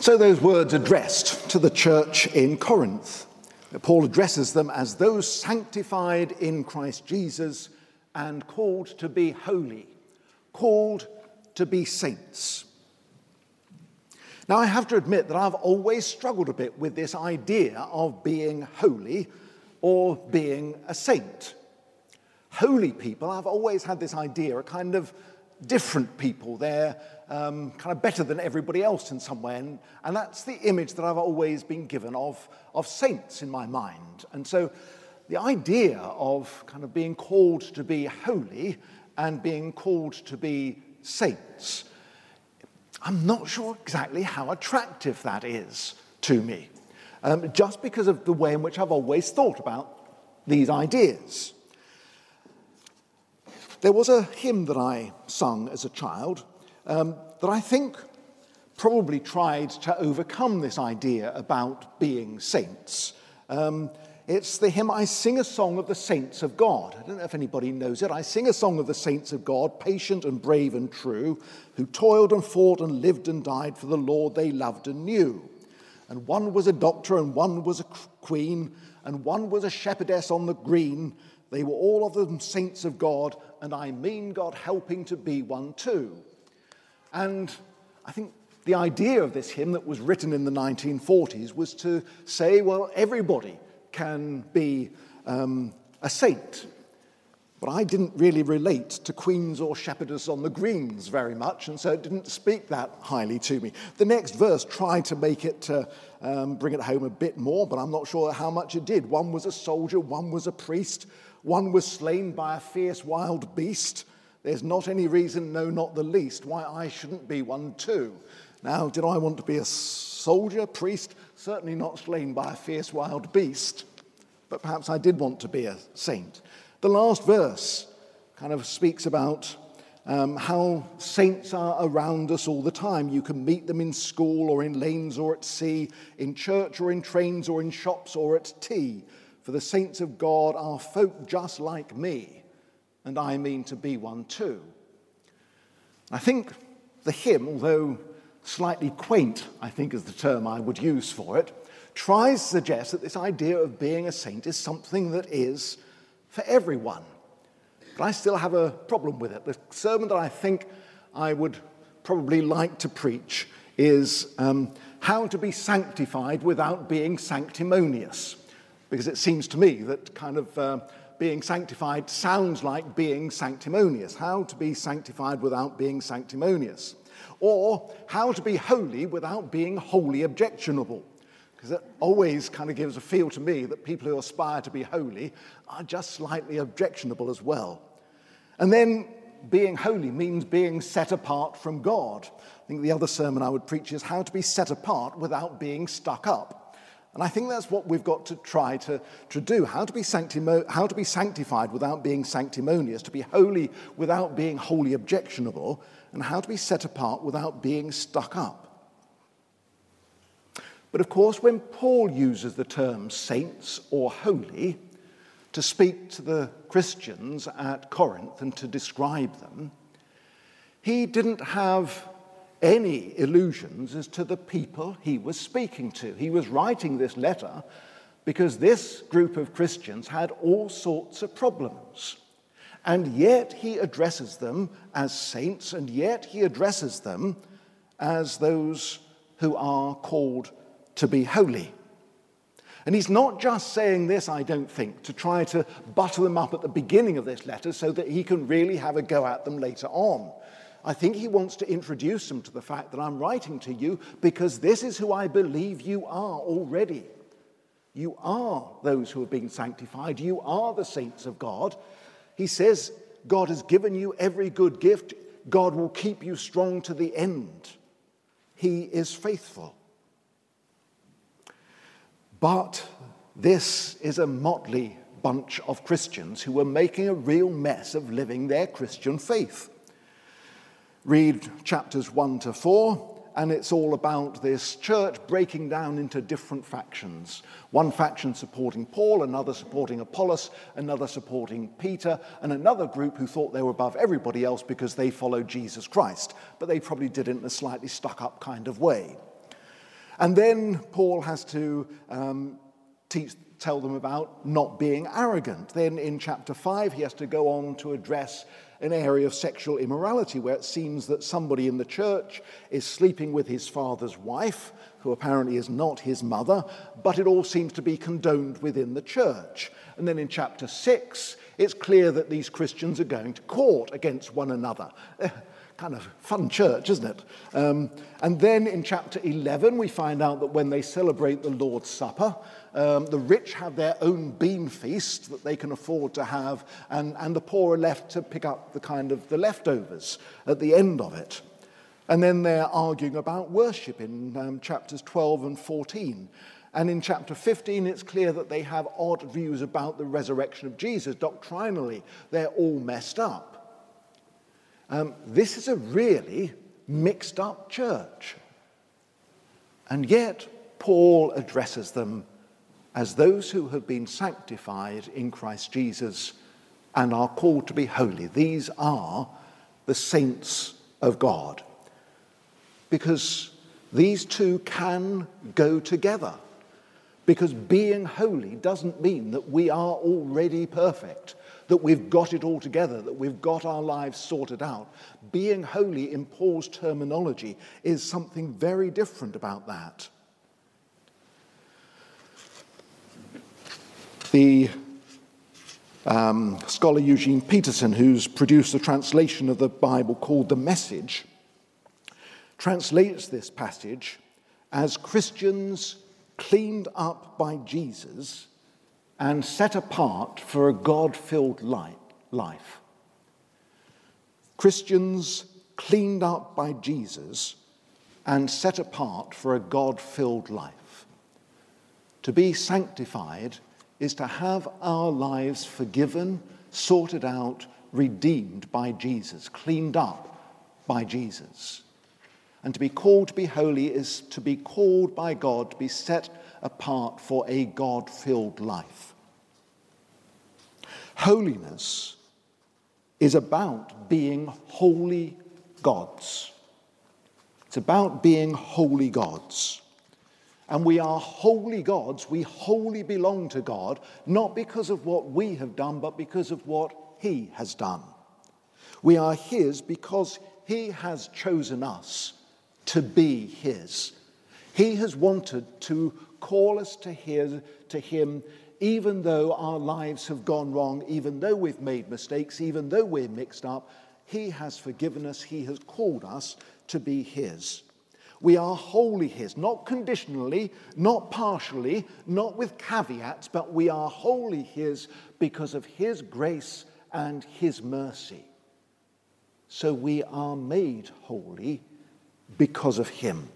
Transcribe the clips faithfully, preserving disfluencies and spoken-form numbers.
So those words addressed to the church in Corinth. Paul addresses them as those sanctified in Christ Jesus and called to be holy, called to be saints. Now, I have to admit that I've always struggled a bit with this idea of being holy or being a saint. Holy people, I've always had this idea, are kind of different people. They're um, kind of better than everybody else in some way. And, and that's the image that I've always been given of, of saints in my mind. And so the idea of kind of being called to be holy and being called to be saints, I'm not sure exactly how attractive that is to me, um, just because of the way in which I've always thought about these ideas. There was a hymn that I sung as a child um, that I think probably tried to overcome this idea about being saints. Um, it's the hymn, I Sing a Song of the Saints of God. I don't know if anybody knows it. I sing a song of the saints of God, patient and brave and true, who toiled and fought and lived and died for the Lord they loved and knew. And one was a doctor and one was a queen and one was a shepherdess on the green. They were all of them saints of God, and I mean God helping to be one too. And I think the idea of this hymn that was written in the nineteen forties was to say, well, everybody can be um, a saint. But I didn't really relate to queens or shepherdess on the greens very much, and so it didn't speak that highly to me. The next verse tried to make it, uh, um, bring it home a bit more, but I'm not sure how much it did. One was a soldier, one was a priest, one was slain by a fierce wild beast. There's not any reason, no, not the least, why I shouldn't be one too. Now, did I want to be a soldier, priest? Certainly not slain by a fierce wild beast, but perhaps I did want to be a saint. The last verse kind of speaks about um, how saints are around us all the time. You can meet them in school or in lanes or at sea, in church or in trains or in shops or at tea. For the saints of God are folk just like me, and I mean to be one too. I think the hymn, although slightly quaint, I think is the term I would use for it, tries to suggest that this idea of being a saint is something that is for everyone. But I still have a problem with it. The sermon that I think I would probably like to preach is um, how to be sanctified without being sanctimonious. Because it seems to me that kind of uh, being sanctified sounds like being sanctimonious. How to be sanctified without being sanctimonious. Or how to be holy without being wholly objectionable. Because it always kind of gives a feel to me that people who aspire to be holy are just slightly objectionable as well. And then being holy means being set apart from God. I think the other sermon I would preach is how to be set apart without being stuck up. And I think that's what we've got to try to, to do, how to be sanctimo- how to be sanctified without being sanctimonious, to be holy without being wholly objectionable, and how to be set apart without being stuck up. But of course, when Paul uses the term saints or holy to speak to the Christians at Corinth and to describe them, he didn't have any illusions as to the people he was speaking to. He was writing this letter because this group of Christians had all sorts of problems. And yet he addresses them as saints, and yet he addresses them as those who are called to be holy. And he's not just saying this, I don't think, to try to butter them up at the beginning of this letter so that he can really have a go at them later on. I think he wants to introduce them to the fact that I'm writing to you because this is who I believe you are already. You are those who have been sanctified. You are the saints of God. He says God has given you every good gift. God will keep you strong to the end. He is faithful. But this is a motley bunch of Christians who were making a real mess of living their Christian faith. Read chapters one to four, and it's all about this church breaking down into different factions. One faction supporting Paul, another supporting Apollos, another supporting Peter, and another group who thought they were above everybody else because they followed Jesus Christ. But they probably did it in a slightly stuck-up kind of way. And then Paul has to um, teach, tell them about not being arrogant. Then in chapter five, he has to go on to address an area of sexual immorality where it seems that somebody in the church is sleeping with his father's wife, who apparently is not his mother, but it all seems to be condoned within the church. And then in chapter six, it's clear that these Christians are going to court against one another. Kind of fun church, isn't it? Um, and then in chapter eleven, we find out that when they celebrate the Lord's Supper, um, the rich have their own bean feast that they can afford to have, and, and the poor are left to pick up the kind of the leftovers at the end of it. And then they're arguing about worship in um, chapters twelve and fourteen. And in chapter fifteen, it's clear that they have odd views about the resurrection of Jesus. Doctrinally, they're all messed up. Um, this is a really mixed up church. And yet, Paul addresses them as those who have been sanctified in Christ Jesus and are called to be holy. These are the saints of God. Because these two can go together. Because being holy doesn't mean that we are already perfect, that we've got it all together, that we've got our lives sorted out. Being holy in Paul's terminology is something very different about that. The um, scholar Eugene Peterson, who's produced a translation of the Bible called The Message, translates this passage as Christians cleaned up by Jesus and set apart for a God-filled life. Christians cleaned up by Jesus and set apart for a God-filled life. To be sanctified is to have our lives forgiven, sorted out, redeemed by Jesus, cleaned up by Jesus. And to be called to be holy is to be called by God to be set apart for a God-filled life. Holiness is about being holy gods. It's about being holy gods. And we are holy gods. We wholly belong to God, not because of what we have done, but because of what He has done. We are His because He has chosen us to be His. He has wanted to call us to his, to Him, even though our lives have gone wrong, even though we've made mistakes, even though we're mixed up. He has forgiven us. He has called us to be His. We are wholly His, not conditionally, not partially, not with caveats, but we are wholly His because of His grace and His mercy. So we are made holy because of Him.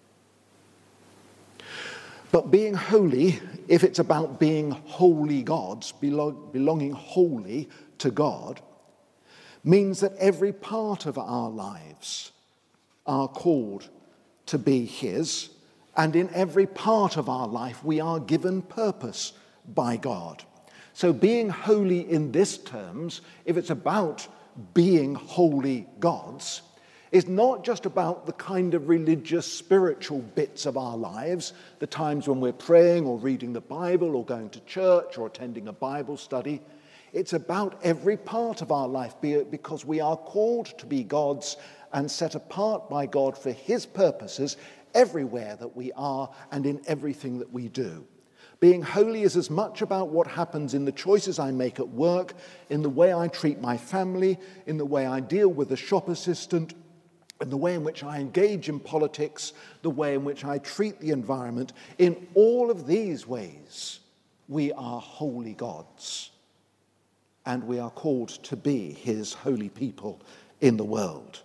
But being holy, if it's about being holy gods, belong, belonging wholly to God, means that every part of our lives are called to be His, and in every part of our life we are given purpose by God. So being holy in this terms, if it's about being holy gods, is not just about the kind of religious, spiritual bits of our lives, the times when we're praying or reading the Bible or going to church or attending a Bible study. It's about every part of our life, be it because we are called to be gods and set apart by God for His purposes everywhere that we are and in everything that we do. Being holy is as much about what happens in the choices I make at work, in the way I treat my family, in the way I deal with the shop assistant, in the way in which I engage in politics, the way in which I treat the environment. In all of these ways, we are holy gods, and we are called to be His holy people in the world.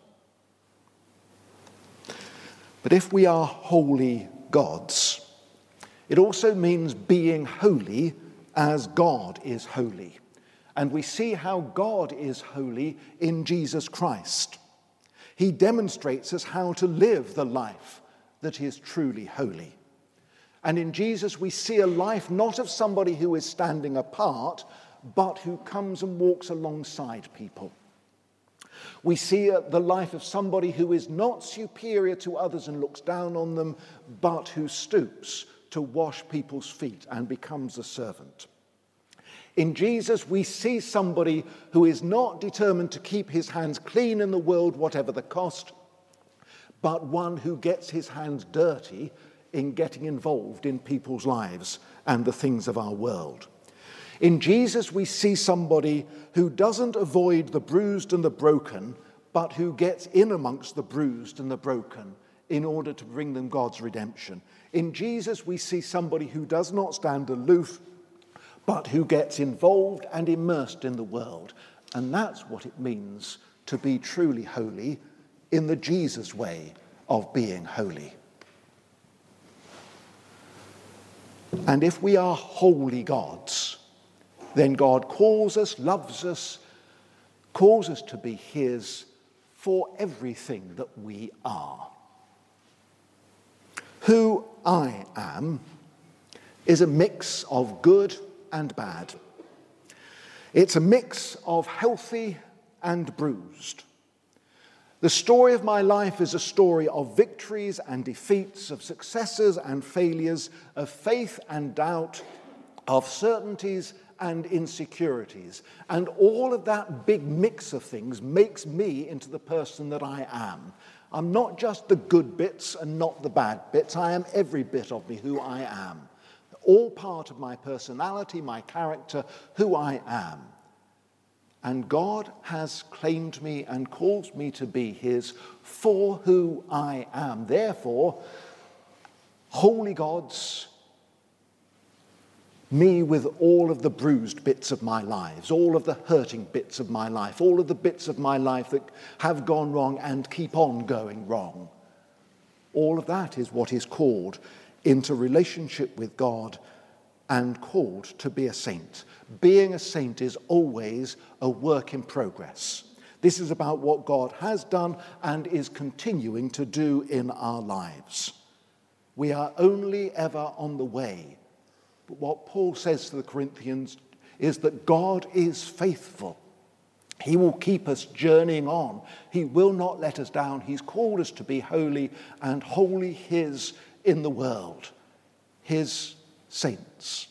But if we are holy gods, it also means being holy as God is holy. And we see how God is holy in Jesus Christ. He demonstrates us how to live the life that is truly holy. And in Jesus we see a life not of somebody who is standing apart, but who comes and walks alongside people. We see uh, the life of somebody who is not superior to others and looks down on them, but who stoops to wash people's feet and becomes a servant. In Jesus, we see somebody who is not determined to keep his hands clean in the world, whatever the cost, but one who gets his hands dirty in getting involved in people's lives and the things of our world. In Jesus, we see somebody who doesn't avoid the bruised and the broken, but who gets in amongst the bruised and the broken in order to bring them God's redemption. In Jesus, we see somebody who does not stand aloof, but who gets involved and immersed in the world. And that's what it means to be truly holy in the Jesus way of being holy. And if we are holy gods, then God calls us, loves us, calls us to be his for everything that we are. Who I am is a mix of good and bad. It's a mix of healthy and bruised. The story of my life is a story of victories and defeats, of successes and failures, of faith and doubt, of certainties and insecurities. And all of that big mix of things makes me into the person that I am. I'm not just the good bits and not the bad bits. I am every bit of me who I am. All part of my personality, my character, who I am. And God has claimed me and calls me to be his for who I am. Therefore, holy gods, me with all of the bruised bits of my lives, all of the hurting bits of my life, all of the bits of my life that have gone wrong and keep on going wrong. All of that is what is called into relationship with God and called to be a saint. Being a saint is always a work in progress. This is about what God has done and is continuing to do in our lives. We are only ever on the way. But what Paul says to the Corinthians is that God is faithful. He will keep us journeying on. He will not let us down. He's called us to be holy and wholly his in the world, his saints.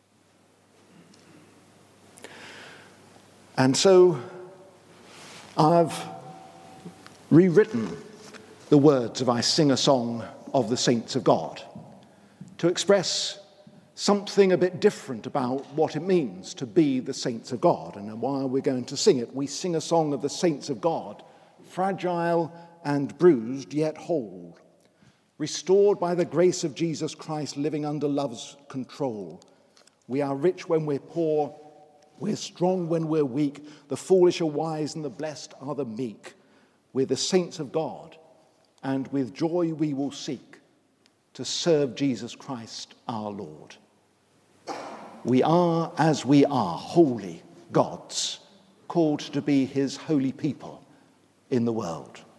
And so I've rewritten the words of I Sing a Song of the Saints of God to express something a bit different about what it means to be the saints of God. And while we're going to sing it, we sing a song of the saints of God, fragile and bruised yet whole, restored by the grace of Jesus Christ, living under love's control. We are rich when we're poor, we're strong when we're weak, the foolish are wise and the blessed are the meek. We're the saints of God, and with joy we will seek to serve Jesus Christ our Lord. We are, as we are, holy gods, called to be his holy people in the world.